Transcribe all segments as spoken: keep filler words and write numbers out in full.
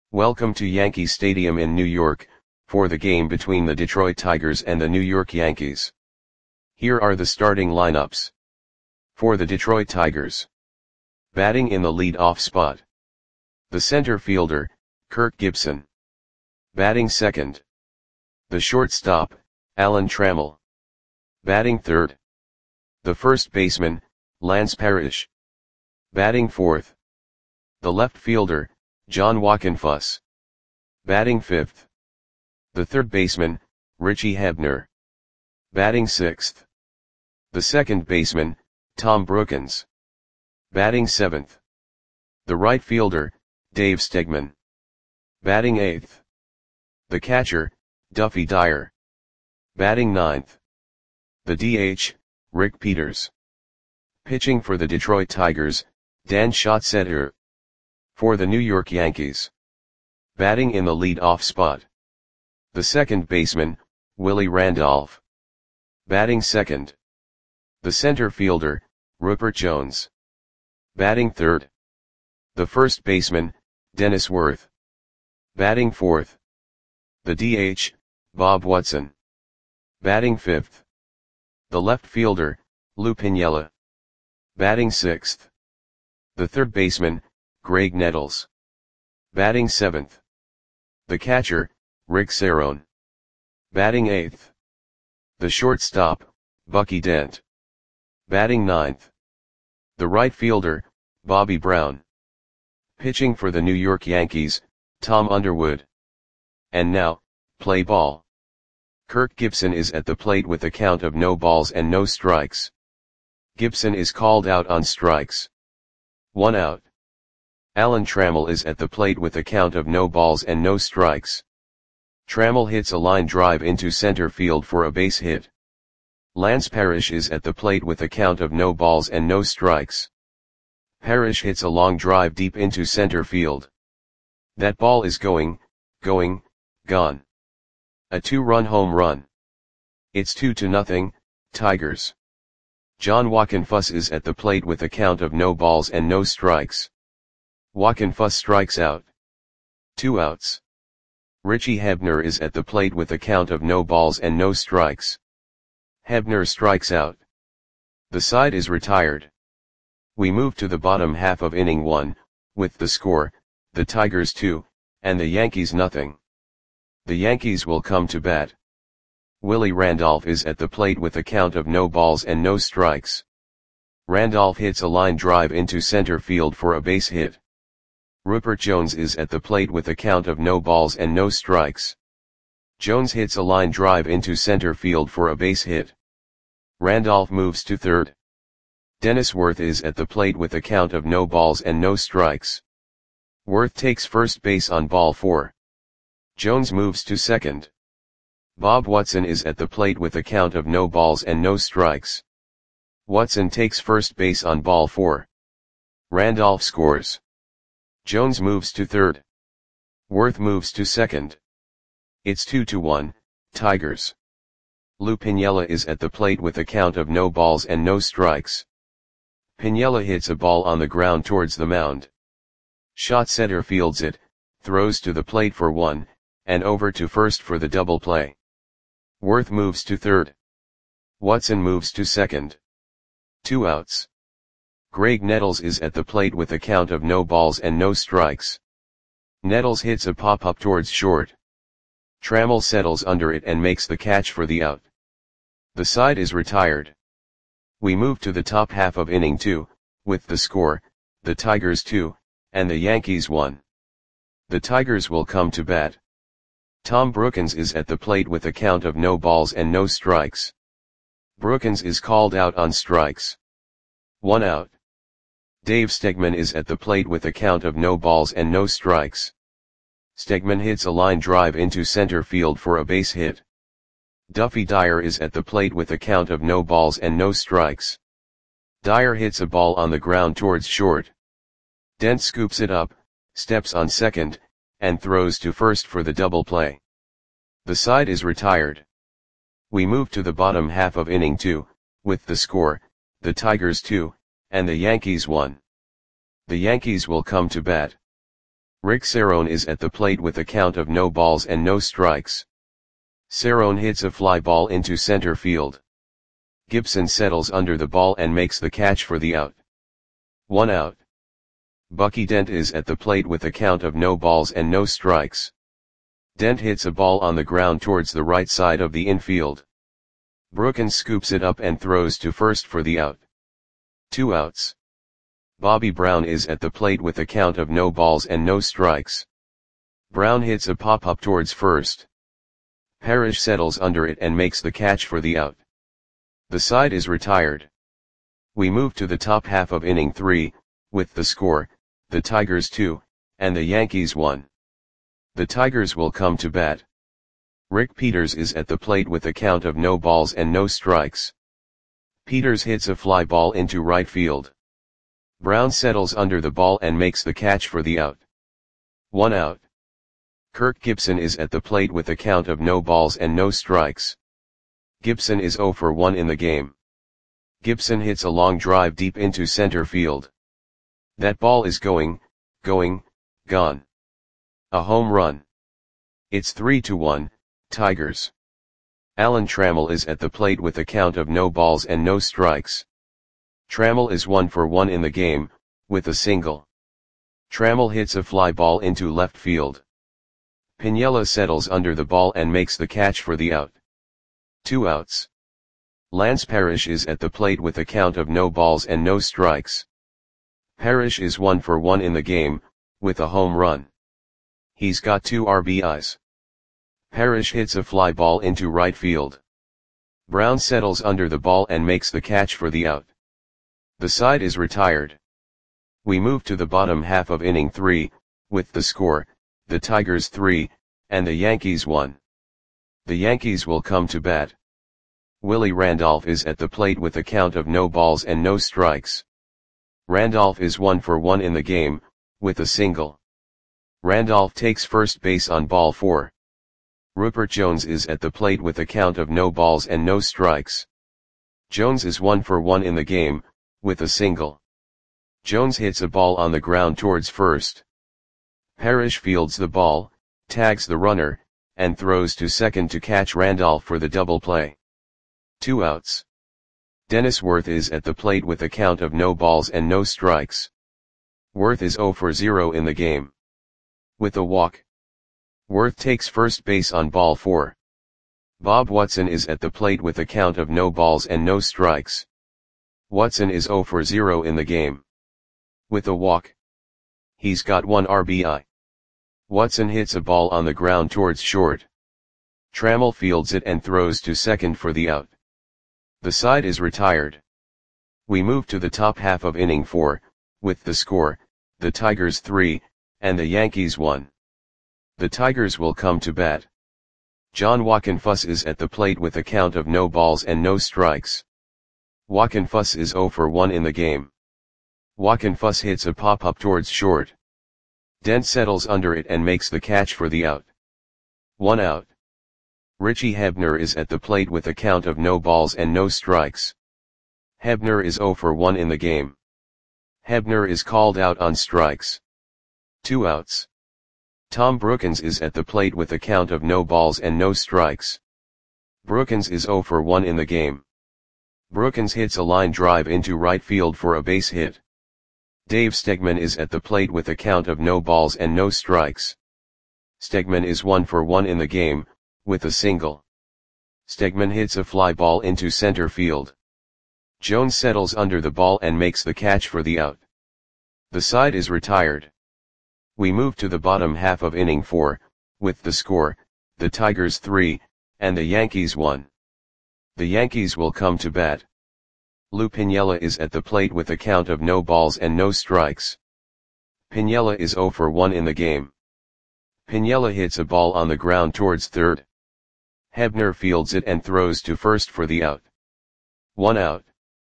Welcome to Yankee Stadium in New York, for the game between the Detroit Tigers and the New York Yankees. Here are the starting lineups. For the Detroit Tigers. Batting in the lead-off spot. The center fielder, Kirk Gibson. Batting second. The shortstop, Alan Trammell. Batting third. The first baseman, Lance Parrish. Batting fourth. The left fielder, John Wockenfuss. Batting fifth. The third baseman, Richie Hebner. Batting sixth. The second baseman, Tom Brookens. Batting seventh. The right fielder, Dave Stegman. Batting eighth. The catcher, Duffy Dyer. Batting ninth. The D H, Rick Peters. Pitching for the Detroit Tigers, Dan Schatzeder. For the New York Yankees. Batting in the lead-off spot. The second baseman, Willie Randolph. Batting second. The center fielder, Rupert Jones. Batting third. The first baseman, Dennis Worth. Batting fourth. The D H, Bob Watson. Batting fifth. The left fielder, Lou Piniella. Batting sixth. The third baseman, Greg Nettles. Batting seventh. The catcher, Rick Cerone. Batting eighth. The shortstop, Bucky Dent. Batting ninth. The right fielder, Bobby Brown. Pitching for the New York Yankees, Tom Underwood. And now, play ball. Kirk Gibson is at the plate with a count of no balls and no strikes. Gibson is called out on strikes. One out. Alan Trammell is at the plate with a count of no balls and no strikes. Trammell hits a line drive into center field for a base hit. Lance Parrish is at the plate with a count of no balls and no strikes. Parrish hits a long drive deep into center field. That ball is going, going, gone. A two-run home run. It's two to nothing, Tigers. John Wockenfuss is at the plate with a count of no balls and no strikes. Wockenfuss strikes out. Two outs. Richie Hebner is at the plate with a count of no balls and no strikes. Hebner strikes out. The side is retired. We move to the bottom half of inning one, with the score, the Tigers two, and the Yankees nothing. The Yankees will come to bat. Willie Randolph is at the plate with a count of no balls and no strikes. Randolph hits a line drive into center field for a base hit. Rupert Jones is at the plate with a count of no balls and no strikes. Jones hits a line drive into center field for a base hit. Randolph moves to third. Dennis Worth is at the plate with a count of no balls and no strikes. Worth takes first base on ball four. Jones moves to second. Bob Watson is at the plate with a count of no balls and no strikes. Watson takes first base on ball four. Randolph scores. Jones moves to third. Worth moves to second. It's two to one, Tigers. Lou Piniella is at the plate with a count of no balls and no strikes. Piniella hits a ball on the ground towards the mound. Schatzeder fields it, throws to the plate for one, and over to first for the double play. Worth moves to third. Watson moves to second. Two outs. Greg Nettles is at the plate with a count of no balls and no strikes. Nettles hits a pop-up towards short. Trammell settles under it and makes the catch for the out. The side is retired. We move to the top half of inning two, with the score, the Tigers two, and the Yankees one. The Tigers will come to bat. Tom Brookens is at the plate with a count of no balls and no strikes. Brookens is called out on strikes. One out. Dave Stegman is at the plate with a count of no balls and no strikes. Stegman hits a line drive into center field for a base hit. Duffy Dyer is at the plate with a count of no balls and no strikes. Dyer hits a ball on the ground towards short. Dent scoops it up, steps on second, and throws to first for the double play. The side is retired. We move to the bottom half of inning two, with the score, the Tigers two, and the Yankees one. The Yankees will come to bat. Rick Cerrone is at the plate with a count of no balls and no strikes. Cerrone hits a fly ball into center field. Gibson settles under the ball and makes the catch for the out. One out. Bucky Dent is at the plate with a count of no balls and no strikes. Dent hits a ball on the ground towards the right side of the infield. Brookins scoops it up and throws to first for the out. Two outs. Bobby Brown is at the plate with a count of no balls and no strikes. Brown hits a pop-up towards first. Parrish settles under it and makes the catch for the out. The side is retired. We move to the top half of inning three, with the score, the Tigers two, and the Yankees one. The Tigers will come to bat. Rick Peters is at the plate with a count of no balls and no strikes. Peters hits a fly ball into right field. Brown settles under the ball and makes the catch for the out. One out. Kirk Gibson is at the plate with a count of no balls and no strikes. Gibson is oh for one in the game. Gibson hits a long drive deep into center field. That ball is going, going, gone. A home run. It's three to one, Tigers. Alan Trammell is at the plate with a count of no balls and no strikes. Trammell is one for one in the game, with a single. Trammell hits a fly ball into left field. Piniella settles under the ball and makes the catch for the out. Two outs. Lance Parrish is at the plate with a count of no balls and no strikes. Parrish is one for one in the game, with a home run. He's got two R B Is. Parrish hits a fly ball into right field. Brown settles under the ball and makes the catch for the out. The side is retired. We move to the bottom half of inning three, with the score, the Tigers three, and the Yankees one. The Yankees will come to bat. Willie Randolph is at the plate with a count of no balls and no strikes. Randolph is one for one in the game, with a single. Randolph takes first base on ball four. Rupert Jones is at the plate with a count of no balls and no strikes. Jones is one for one in the game, with a single. Jones hits a ball on the ground towards first. Parrish fields the ball, tags the runner, and throws to second to catch Randolph for the double play. Two outs. Dennis Worth is at the plate with a count of no balls and no strikes. Worth is oh for zero in the game. With a walk. Worth takes first base on ball four. Bob Watson is at the plate with a count of no balls and no strikes. Watson is oh for zero in the game. With a walk. He's got one R B I. Watson hits a ball on the ground towards short. Trammell fields it and throws to second for the out. The side is retired. We move to the top half of inning four, with the score, the Tigers three, and the Yankees one. The Tigers will come to bat. John Wockenfuss is at the plate with a count of no balls and no strikes. Wockenfuss is oh for one in the game. Wockenfuss hits a pop-up towards short. Dent settles under it and makes the catch for the out. One out. Richie Hebner is at the plate with a count of no balls and no strikes. Hebner is oh for one in the game. Hebner is called out on strikes. Two outs. Tom Brookins is at the plate with a count of no balls and no strikes. Brookins is oh for one in the game. Brookins hits a line drive into right field for a base hit. Dave Stegman is at the plate with a count of no balls and no strikes. Stegman is one for one in the game, with a single. Stegman hits a fly ball into center field. Jones settles under the ball and makes the catch for the out. The side is retired. We move to the bottom half of inning four, with the score, the Tigers three, and the Yankees one. The Yankees will come to bat. Lou Piniella is at the plate with a count of no balls and no strikes. Piniella is oh for one in the game. Piniella hits a ball on the ground towards third. Hebner fields it and throws to first for the out. One out.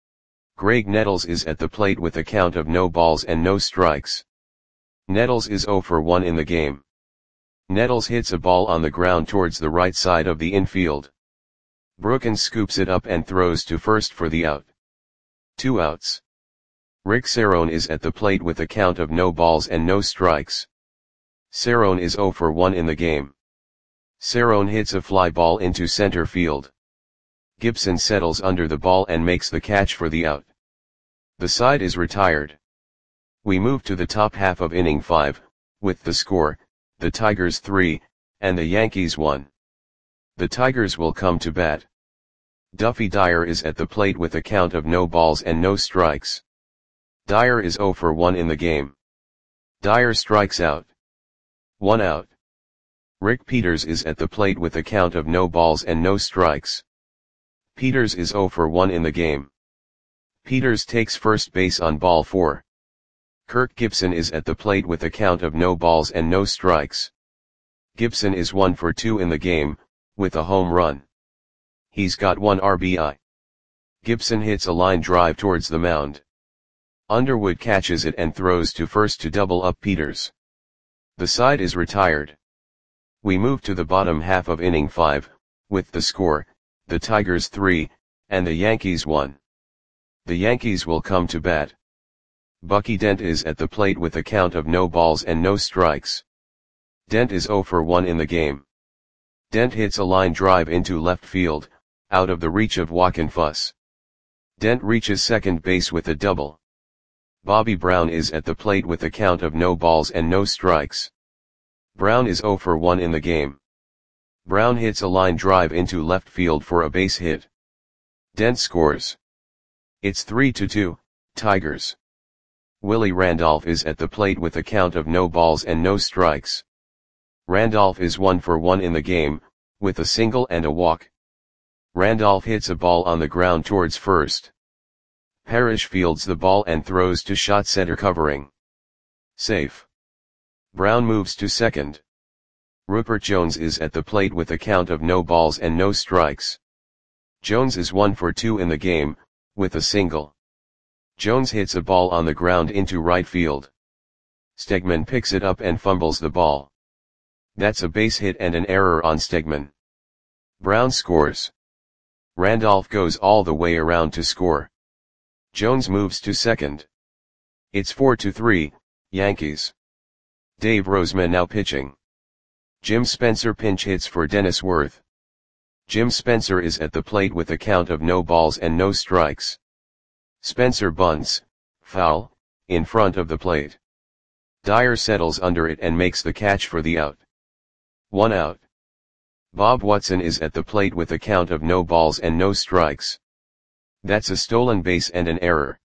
Greg Nettles is at the plate with a count of no balls and no strikes. Nettles is oh for one in the game. Nettles hits a ball on the ground towards the right side of the infield. Brookins scoops it up and throws to first for the out. Two outs. Rick Cerrone is at the plate with a count of no balls and no strikes. Cerrone is zero for one in the game. Cerrone hits a fly ball into center field. Gibson settles under the ball and makes the catch for the out. The side is retired. We move to the top half of inning five, with the score, the Tigers three, and the Yankees one. The Tigers will come to bat. Duffy Dyer is at the plate with a count of no balls and no strikes. Dyer is zero for one in the game. Dyer strikes out. One out. Rick Peters is at the plate with a count of no balls and no strikes. Peters is zero for one in the game. Peters takes first base on ball four. Kirk Gibson is at the plate with a count of no balls and no strikes. Gibson is one for two in the game, with a home run. He's got one R B I. Gibson hits a line drive towards the mound. Underwood catches it and throws to first to double up Peters. The side is retired. We move to the bottom half of inning five, with the score, the Tigers three, and the Yankees one. The Yankees will come to bat. Bucky Dent is at the plate with a count of no balls and no strikes. Dent is zero for one in the game. Dent hits a line drive into left field, out of the reach of Joaquin Fuss. Dent reaches second base with a double. Bobby Brown is at the plate with a count of no balls and no strikes. Brown is zero for one in the game. Brown hits a line drive into left field for a base hit. Dent scores. It's three to two, Tigers. Willie Randolph is at the plate with a count of no balls and no strikes. Randolph is one for one in the game, with a single and a walk. Randolph hits a ball on the ground towards first. Parrish fields the ball and throws to short center covering. Safe. Brown moves to second. Rupert Jones is at the plate with a count of no balls and no strikes. Jones is one for two in the game, with a single. Jones hits a ball on the ground into right field. Stegman picks it up and fumbles the ball. That's a base hit and an error on Stegman. Brown scores. Randolph goes all the way around to score. Jones moves to second. It's four to three, Yankees. Dave Roseman now pitching. Jim Spencer pinch hits for Dennis Worth. Jim Spencer is at the plate with a count of no balls and no strikes. Spencer bunts, foul, in front of the plate. Dyer settles under it and makes the catch for the out. One out. Bob Watson is at the plate with a count of no balls and no strikes. That's a stolen base and an error.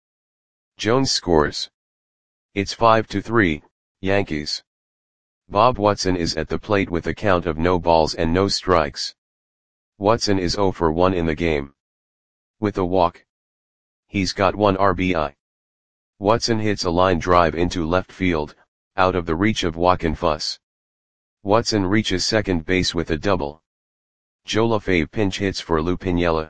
Jones scores. It's five to three, Yankees. Bob Watson is at the plate with a count of no balls and no strikes. Watson is zero for one in the game. With a walk. He's got one R B I. Watson hits a line drive into left field, out of the reach of Joaquin Fuss. Watson reaches second base with a double. Joe LaFave pinch hits for Lou Piniella.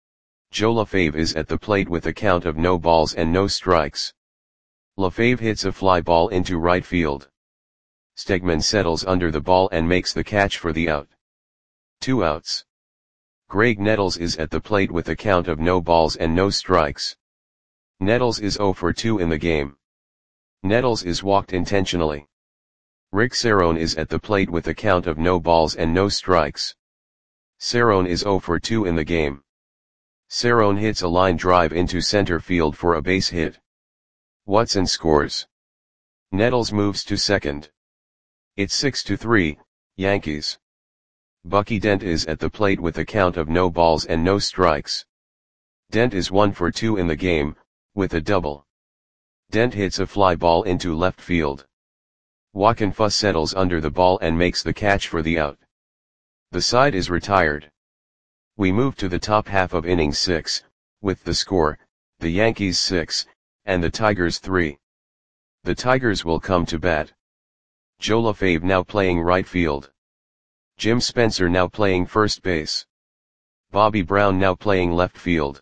Joe LaFave is at the plate with a count of no balls and no strikes. LaFave hits a fly ball into right field. Stegman settles under the ball and makes the catch for the out. Two outs. Greg Nettles is at the plate with a count of no balls and no strikes. Nettles is zero for two in the game. Nettles is walked intentionally. Rick Cerrone is at the plate with a count of no balls and no strikes. Cerrone is zero for two in the game. Cerrone hits a line drive into center field for a base hit. Watson scores. Nettles moves to second. It's six to three, Yankees. Bucky Dent is at the plate with a count of no balls and no strikes. Dent is one for two in the game, with a double. Dent hits a fly ball into left field. Joaquin Fuss settles under the ball and makes the catch for the out. The side is retired. We move to the top half of inning six, with the score, the Yankees six, and the Tigers three. The Tigers will come to bat. Joe LaFave now playing right field. Jim Spencer now playing first base. Bobby Brown now playing left field.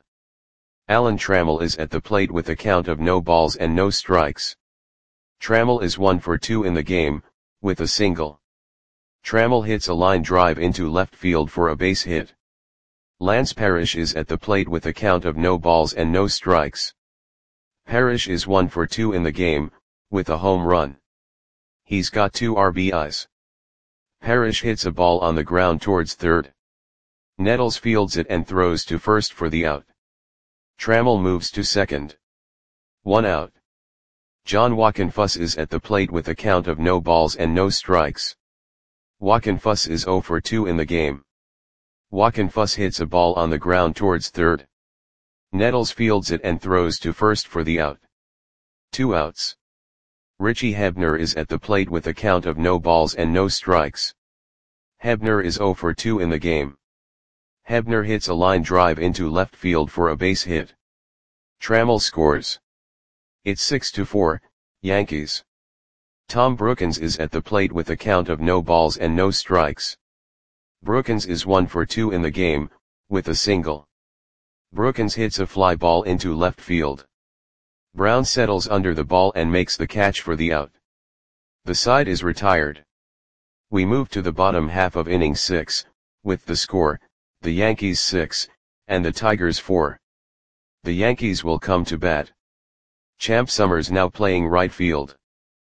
Alan Trammell is at the plate with a count of no balls and no strikes. Trammell is one for two in the game, with a single. Trammell hits a line drive into left field for a base hit. Lance Parrish is at the plate with a count of no balls and no strikes. Parrish is one for two in the game, with a home run. He's got two R B Is. Parrish hits a ball on the ground towards third. Nettles fields it and throws to first for the out. Trammell moves to second. One out. John Wockenfuss is at the plate with a count of no balls and no strikes. Wockenfuss is zero for two in the game. Wockenfuss hits a ball on the ground towards third. Nettles fields it and throws to first for the out. Two outs. Richie Hebner is at the plate with a count of no balls and no strikes. Hebner is zero for two in the game. Hebner hits a line drive into left field for a base hit. Trammell scores. It's six to four, Yankees. Tom Brookens is at the plate with a count of no balls and no strikes. Brookens is one for two in the game, with a single. Brookens hits a fly ball into left field. Brown settles under the ball and makes the catch for the out. The side is retired. We move to the bottom half of inning six, with the score, the Yankees six, and the Tigers four. The Yankees will come to bat. Champ Summers now playing right field.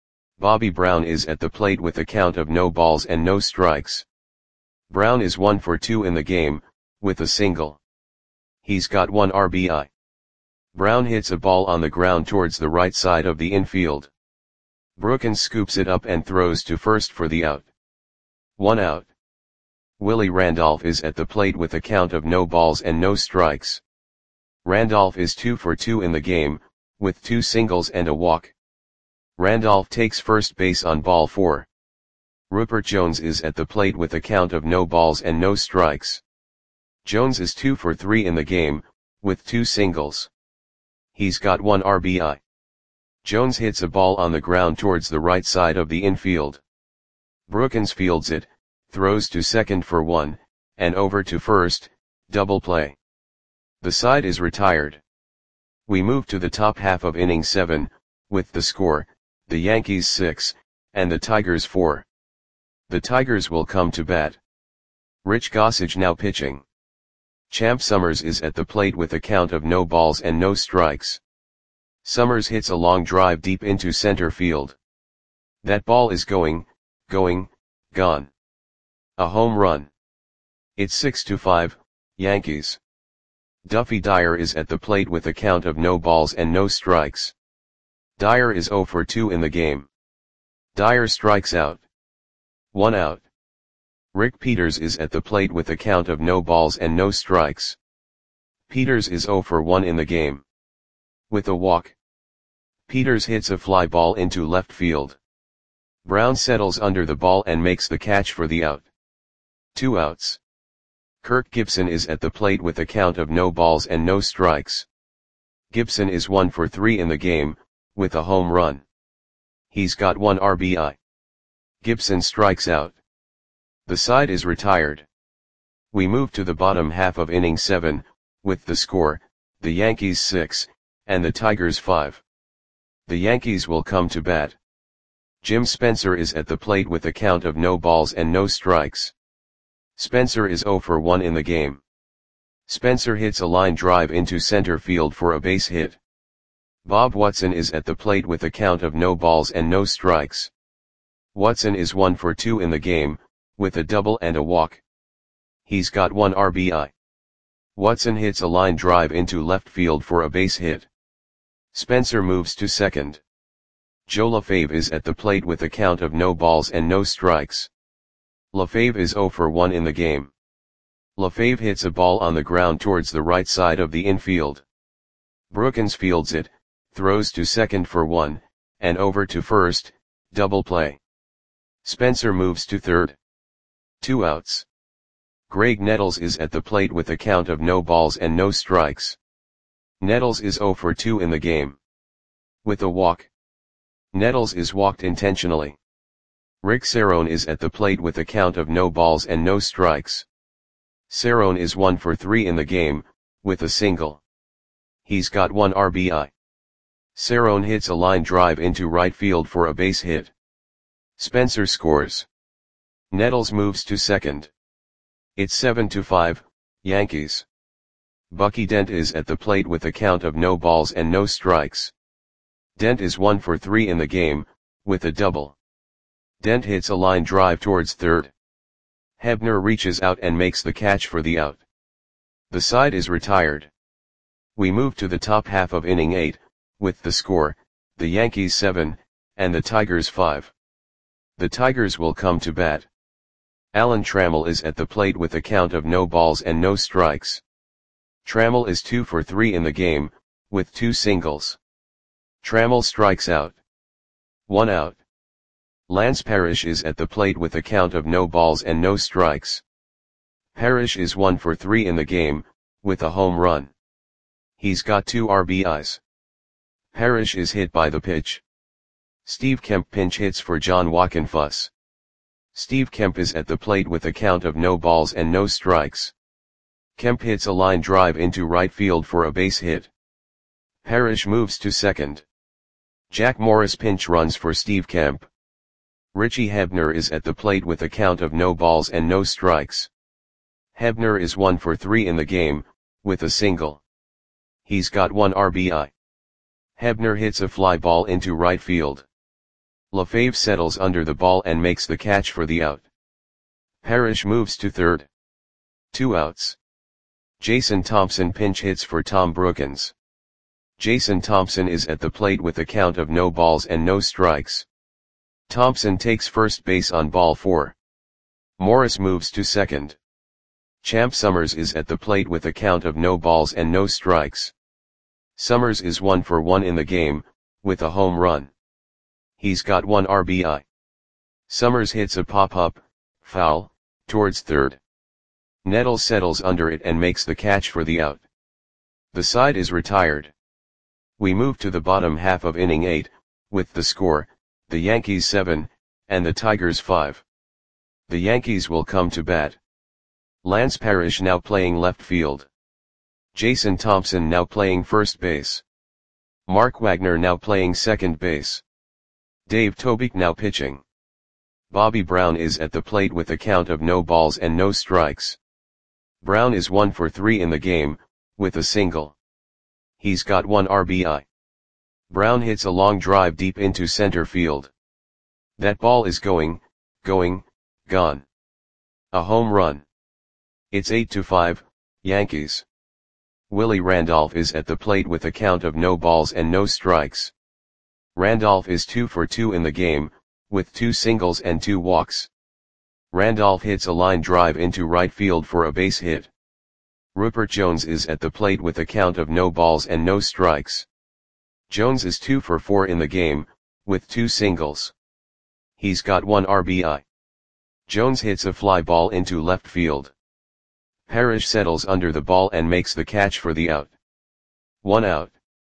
Bobby Brown is at the plate with a count of no balls and no strikes. Brown is one for two in the game, with a single. He's got one R B I. Brown hits a ball on the ground towards the right side of the infield. Brookens scoops it up and throws to first for the out. One out. Willie Randolph is at the plate with a count of no balls and no strikes. Randolph is two for two in the game, with two singles and a walk. Randolph takes first base on ball four. Rupert Jones is at the plate with a count of no balls and no strikes. Jones is two for three in the game, with two singles. He's got one R B I. Jones hits a ball on the ground towards the right side of the infield. Brookens fields it, throws to second for one, and over to first, double play. The side is retired. We move to the top half of inning seven, with the score, the Yankees six, and the Tigers four. The Tigers will come to bat. Rich Gossage now pitching. Champ Summers is at the plate with a count of no balls and no strikes. Summers hits a long drive deep into center field. That ball is going, going, gone. A home run. It's six to five, Yankees. Duffy Dyer is at the plate with a count of no balls and no strikes. Dyer is zero for two in the game. Dyer strikes out. One out. Rick Peters is at the plate with a count of no balls and no strikes. Peters is zero for one in the game. With a walk. Peters hits a fly ball into left field. Brown settles under the ball and makes the catch for the out. Two outs. Kirk Gibson is at the plate with a count of no balls and no strikes. Gibson is one for three in the game, with a home run. He's got one R B I. Gibson strikes out. The side is retired. We move to the bottom half of inning seven, with the score, the Yankees six, and the Tigers five. The Yankees will come to bat. Jim Spencer is at the plate with a count of no balls and no strikes. Spencer is zero for one in the game. Spencer hits a line drive into center field for a base hit. Bob Watson is at the plate with a count of no balls and no strikes. Watson is one for two in the game, with a double and a walk. He's got one R B I. Watson hits a line drive into left field for a base hit. Spencer moves to second. Joe LaFave is at the plate with a count of no balls and no strikes. LaFave is zero for one in the game. LaFave hits a ball on the ground towards the right side of the infield. Brookens fields it, throws to second for one, and over to first, double play. Spencer moves to third. Two outs. Greg Nettles is at the plate with a count of no balls and no strikes. Nettles is zero for two in the game. With a walk. Nettles is walked intentionally. Rick Cerrone is at the plate with a count of no balls and no strikes. Cerrone is one for three in the game, with a single. He's got one R B I. Cerrone hits a line drive into right field for a base hit. Spencer scores. Nettles moves to second. It's seven to five, Yankees. Bucky Dent is at the plate with a count of no balls and no strikes. Dent is one for three in the game, with a double. Dent hits a line drive towards third. Hebner reaches out and makes the catch for the out. The side is retired. We move to the top half of inning eight, with the score, the Yankees seven, and the Tigers five. The Tigers will come to bat. Alan Trammell is at the plate with a count of no balls and no strikes. Trammell is two for three in the game, with two singles. Trammell strikes out. One out. Lance Parrish is at the plate with a count of no balls and no strikes. Parrish is one for three in the game, with a home run. He's got two R B Is. Parrish is hit by the pitch. Steve Kemp pinch hits for John Wockenfuss. Steve Kemp is at the plate with a count of no balls and no strikes. Kemp hits a line drive into right field for a base hit. Parrish moves to second. Jack Morris pinch runs for Steve Kemp. Richie Hebner is at the plate with a count of no balls and no strikes. Hebner is one for three in the game, with a single. He's got one R B I. Hebner hits a fly ball into right field. LaFave settles under the ball and makes the catch for the out. Parrish moves to third. Two outs. Jason Thompson pinch hits for Tom Brookens. Jason Thompson is at the plate with a count of no balls and no strikes. Thompson takes first base on ball four. Morris moves to second. Champ Summers is at the plate with a count of no balls and no strikes. Summers is one for one in the game, with a home run. He's got one R B I. Summers hits a pop-up, foul, towards third. Nettles settles under it and makes the catch for the out. The side is retired. We move to the bottom half of inning eight, with the score, the Yankees seven, and the Tigers five. The Yankees will come to bat. Lance Parrish now playing left field. Jason Thompson now playing first base. Mark Wagner now playing second base. Dave Tobik now pitching. Bobby Brown is at the plate with a count of no balls and no strikes. Brown is one for three in the game, with a single. He's got one R B I. Brown hits a long drive deep into center field. That ball is going, going, gone. A home run. It's eight to five, Yankees. Willie Randolph is at the plate with a count of no balls and no strikes. Randolph is two for two in the game, with two singles and two walks. Randolph hits a line drive into right field for a base hit. Rupert Jones is at the plate with a count of no balls and no strikes. Jones is two for four in the game, with two singles. He's got one R B I. Jones hits a fly ball into left field. Parrish settles under the ball and makes the catch for the out. One out.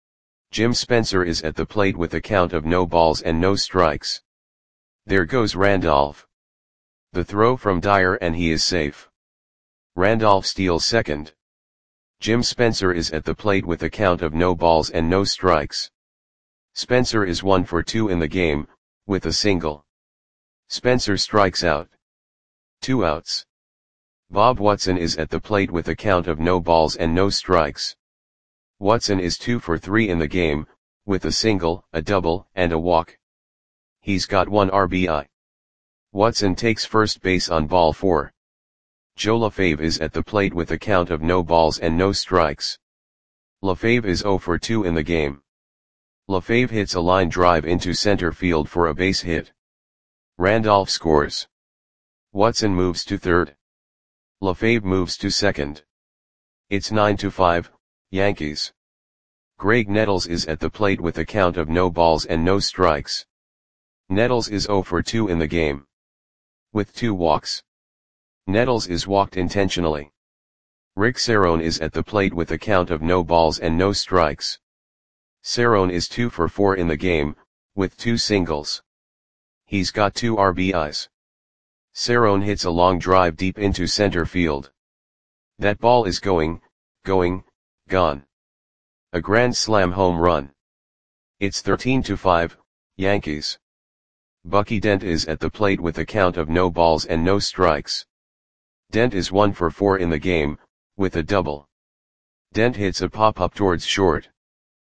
Jim Spencer is at the plate with a count of no balls and no strikes. There goes Randolph. The throw from Dyer and he is safe. Randolph steals second. Jim Spencer is at the plate with a count of no balls and no strikes. Spencer is one for two in the game, with a single. Spencer strikes out. Two outs. Bob Watson is at the plate with a count of no balls and no strikes. Watson is two for three in the game, with a single, a double, and a walk. He's got one R B I. Watson takes first base on ball four. Joe LaFave is at the plate with a count of no balls and no strikes. LaFave is zero for two in the game. LaFave hits a line drive into center field for a base hit. Randolph scores. Watson moves to third. LaFave moves to second. It's nine to five, Yankees. Greg Nettles is at the plate with a count of no balls and no strikes. Nettles is zero for two in the game. With two walks. Nettles is walked intentionally. Rick Cerrone is at the plate with a count of no balls and no strikes. Cerrone is two for four in the game, with two singles. He's got two R B Is. Cerrone hits a long drive deep into center field. That ball is going, going, gone. A grand slam home run. It's thirteen to five, Yankees. Bucky Dent is at the plate with a count of no balls and no strikes. Dent is one for four in the game, with a double. Dent hits a pop-up towards short.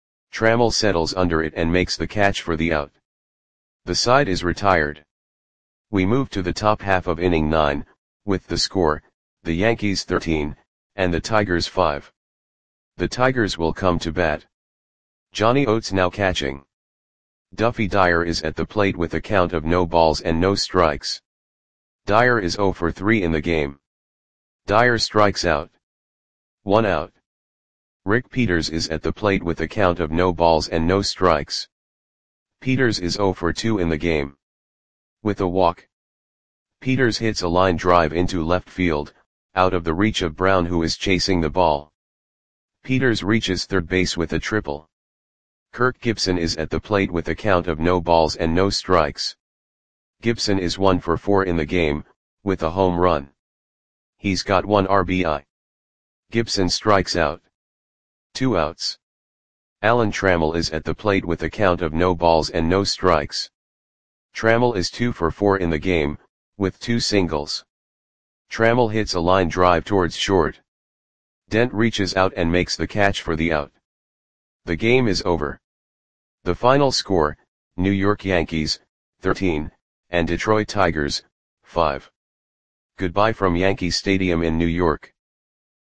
Trammell settles under it and makes the catch for the out. The side is retired. We move to the top half of inning nine, with the score, the Yankees thirteen, and the Tigers five. The Tigers will come to bat. Johnny Oates now catching. Duffy Dyer is at the plate with a count of no balls and no strikes. Dyer is zero for three in the game. Dyer strikes out. One out. Rick Peters is at the plate with a count of no balls and no strikes. Peters is zero for two in the game. With a walk. Peters hits a line drive into left field, out of the reach of Brown, who is chasing the ball. Peters reaches third base with a triple. Kirk Gibson is at the plate with a count of no balls and no strikes. Gibson is one for four in the game, with a home run. He's got one R B I. Gibson strikes out. Two outs. Alan Trammell is at the plate with a count of no balls and no strikes. Trammell is two for four in the game, with two singles. Trammell hits a line drive towards short. Dent reaches out and makes the catch for the out. The game is over. The final score, New York Yankees, thirteen, and Detroit Tigers, five. Goodbye from Yankee Stadium in New York.